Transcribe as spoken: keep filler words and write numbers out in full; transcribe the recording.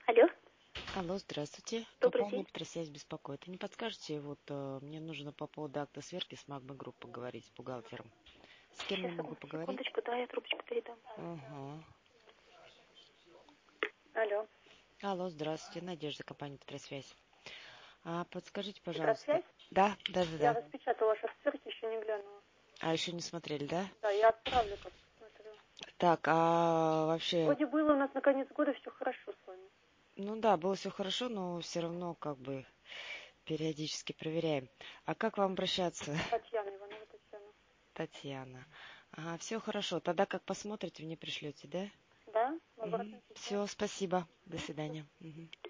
Алло. Алло, здравствуйте. Добрый Компания день. «Электросвязь» беспокоит. Не подскажете, вот э, мне нужно по поводу акта сверки с Магмы Групп поговорить с бухгалтером. С кем я Сейчас, могу секунду, поговорить? секундочку, да, я трубочку передам. Ага. Алло. Алло, здравствуйте. Надежда, компания «Электросвязь». А подскажите, пожалуйста. Электросвязь? Да, да, да, Я да. распечатала ваши сверки, еще не глянула. А еще не смотрели, да? Да, я отправлю, как посмотрю. Так, а вообще, Вроде было у нас на конец года все хорошо с вами. ну да, было все хорошо, но все равно как бы периодически проверяем. А как вам обращаться, Татьяна Иванова, Татьяна. Татьяна? Ага, все хорошо. Тогда как посмотрите, мне пришлете, да? Да, в обратном письме. Все, спасибо. До свидания. Мгм.